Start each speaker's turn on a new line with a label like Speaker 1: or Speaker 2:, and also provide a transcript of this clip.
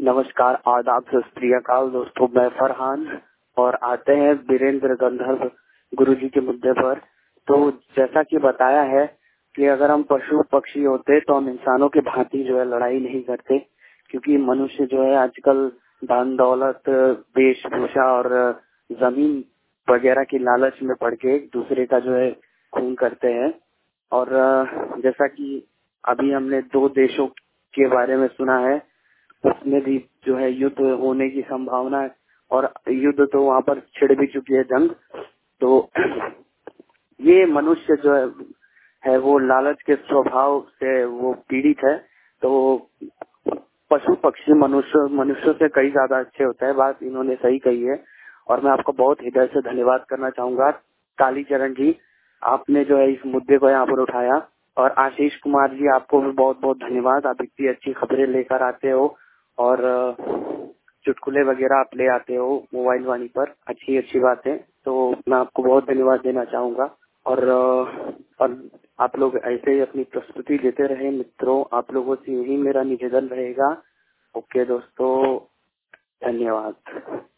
Speaker 1: नमस्कार, आदाब, सत श्री अकाल दोस्तों। मैं फरहान और आते हैं वीरेंद्र गंधर्व गुरुजी के मुद्दे पर। तो जैसा कि बताया है कि अगर हम पशु पक्षी होते तो हम इंसानों के भांति जो है लड़ाई नहीं करते, क्योंकि मनुष्य जो है आजकल धन दौलत, वेशभूषा और जमीन वगैरह की लालच में पड़ के एक दूसरे का जो है खून करते हैं। और जैसा कि अभी हमने 2 देशों के बारे में सुना है, उसमें भी जो है युद्ध होने की संभावना है और युद्ध तो वहाँ पर छिड़ भी चुकी है, जंग। तो ये मनुष्य जो है वो लालच के स्वभाव से वो पीड़ित है। तो पशु पक्षी मनुष्यों से कई ज्यादा अच्छे होते हैं, बात इन्होंने सही कही है। और मैं आपको बहुत हृदय से धन्यवाद करना चाहूंगा कालीचरण जी, आपने जो है इस मुद्दे को यहाँ पर उठाया। और आशीष कुमार जी, आपको भी बहुत बहुत धन्यवाद, आप इतनी अच्छी खबरें लेकर आते हो और चुटकुले वगैरह आप ले आते हो मोबाइल वाणी पर, अच्छी अच्छी बातें। तो मैं आपको बहुत धन्यवाद देना चाहूंगा। और आप लोग ऐसे ही अपनी प्रस्तुति देते रहे मित्रों, आप लोगों से यही मेरा निवेदन रहेगा। ओके दोस्तों, धन्यवाद।